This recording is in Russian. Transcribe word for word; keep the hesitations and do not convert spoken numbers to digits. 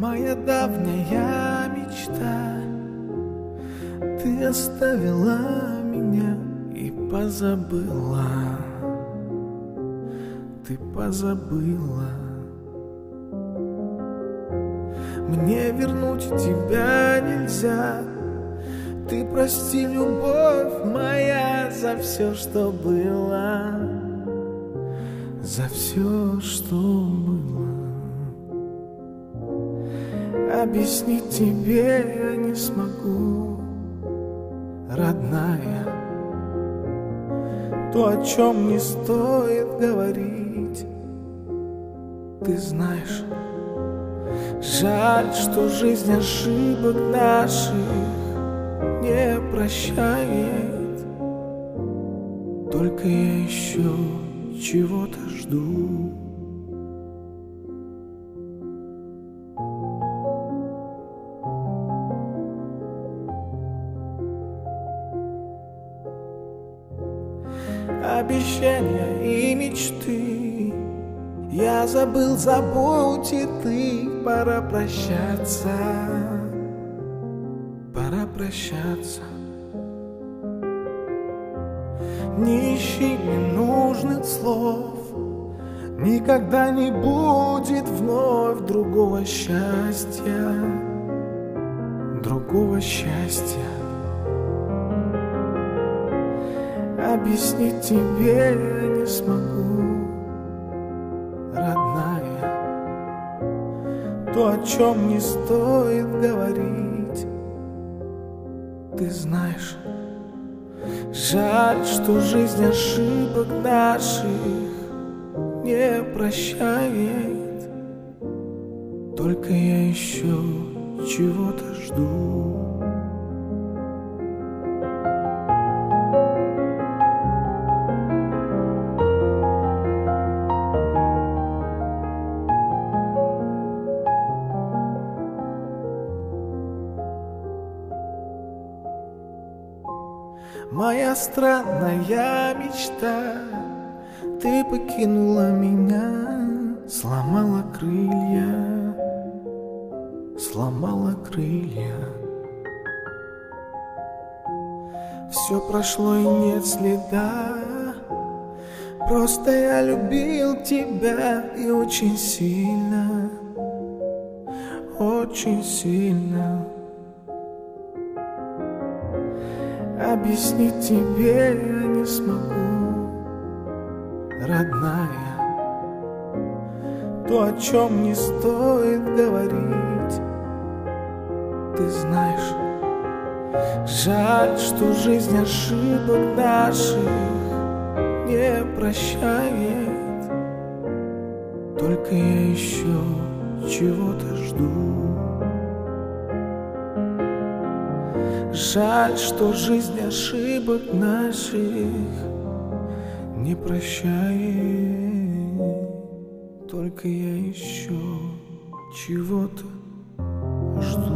моя давняя мечта. Ты оставила меня и позабыла. Ты позабыла. Мне вернуть тебя нельзя. Ты прости, любовь моя, за все, что было, за все, что было. Объяснить тебе я не смогу, родная, то, о чем не стоит говорить. Ты знаешь, жаль, что жизнь ошибок наших не прощает. Только я еще чего-то жду. Обещания и мечты я забыл, забудь и ты. Пора прощаться, пора прощаться. Не ищи ненужных слов, никогда не будет вновь другого счастья, другого счастья. Объяснить тебе я не смогу, родная, то, о чем не стоит говорить. Ты знаешь, жаль, что жизнь ошибок наших не прощает. Только я еще чего-то жду. Моя странная мечта, ты покинула меня, сломала крылья, сломала крылья. Все прошло и нет следа, просто я любил тебя и очень сильно, очень сильно. Объяснить тебе я не смогу, родная, то, о чем не стоит говорить. Ты знаешь, жаль, что жизнь ошибок наших не прощает. Только я еще чего-то жду. Жаль, что жизнь ошибок наших не прощает. Только я еще чего-то жду.